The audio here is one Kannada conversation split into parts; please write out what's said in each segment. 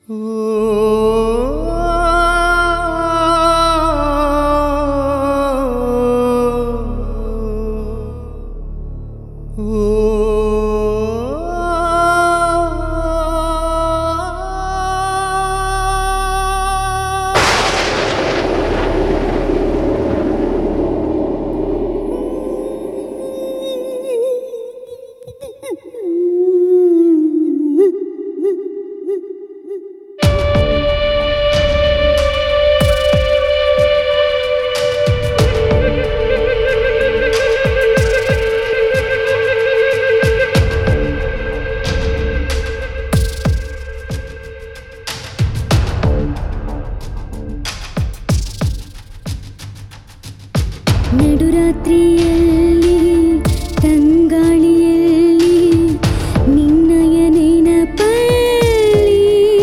ನಡುರಾತ್ರಿಯಲ್ಲಿ ತಂಗಾಳಿಯಲ್ಲಿ ನಿನ್ನಯ ನೆನಪಲ್ಲಿ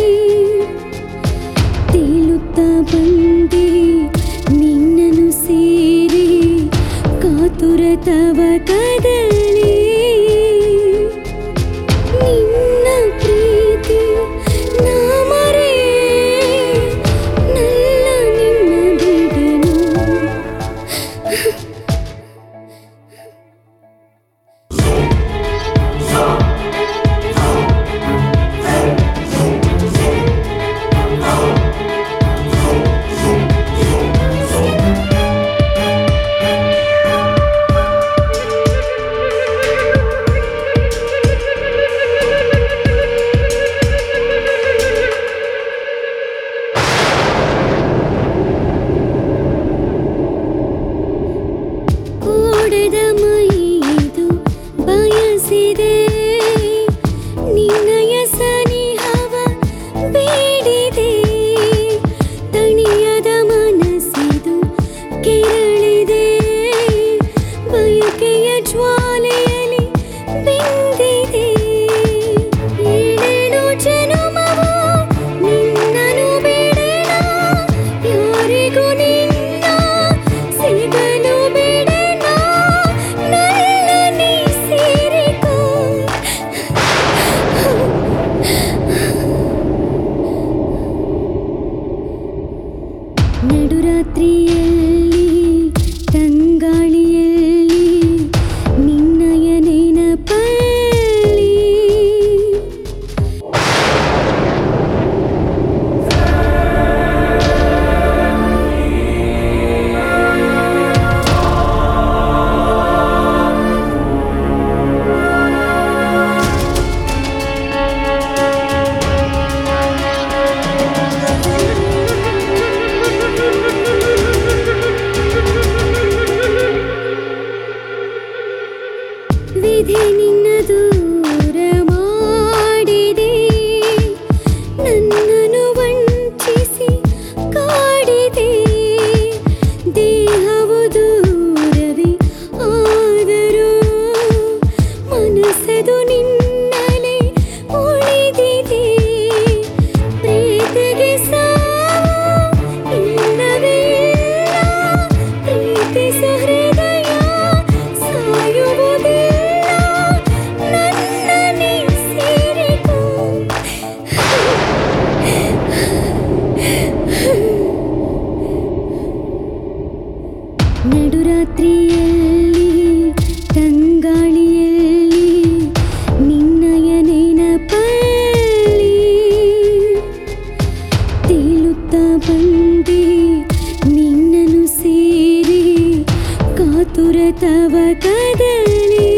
ತೇಲುತ್ತಾ ಬಂದೆ ನಿನ್ನನ್ನು ಸೇರಿ ಕಾತುರ ತವ ಕದಲಿ ನಿನ್ನ ಪ್ರೀತಿ ನಾ ಮರೆ ನಲ್ಲ ನಿನ್ನ ಬಿಡೆನು ಓಡದ ಮೈದು ಬಯಸಿದೆ ನಿನ್ನಯ ಸನಿಹವ ಬೇಡಿದೆ ತಣಿಯದ ಮನಸ್ಸಿದು ಕೆರಳಿದೆ ಬಯಕೆಯ ಜ್ವಾಲೆಯಲ್ಲಿ ಬೆಂದಿದೆ ಏಳೇಳು ಜನುಮವು ನಿನ್ನನು ಬೇಡೇನ ಯಾರಿಗೂ ನಿನ್ನ ಸಿಗಲು ಬೇಡೇನ ನನ್ನ ನೀ ಸೇರಿಕೋ ನಡುರಾತ್ರಿಯಲ್ಲಿ ತಂಗಾಳಿಯಲ್ಲಿ ನಿನ್ನಯ ನೆನಪಲ್ಲಿ ವಿಧಿ ನಿನ್ನ ದೂರ ಮಾಡಿದೆ ನನ್ನನ್ನು ವಂಚಿಸಿ ಕಾಡಿದೆ ದೇಹವು ದೂರವೇ ಆದರೂ ಮನಸ್ಸದು ನಿನ್ನಲೇ ಉಳಿದಿದೆ ಪ್ರೀತಿಗೆ ಸಾವು ಇಲ್ಲವೇ ಇಲ್ಲ ಪ್ರೀತಿಸೋ ಹೃದಯ ಸಾಯುವುದಿಲ್ಲ ನಡುರಾತ್ರಿಯಲ್ಲಿ ತಂಗಾಳಿಯಲ್ಲಿ ನಿನ್ನಯ ನೆನಪಲ್ಲಿ ತೇಲುತ್ತಾ ಬಂದೆ ನಿನ್ನನ್ನು ಸೇರಿ ಕಾತುರ ತವ ಕದಲಿ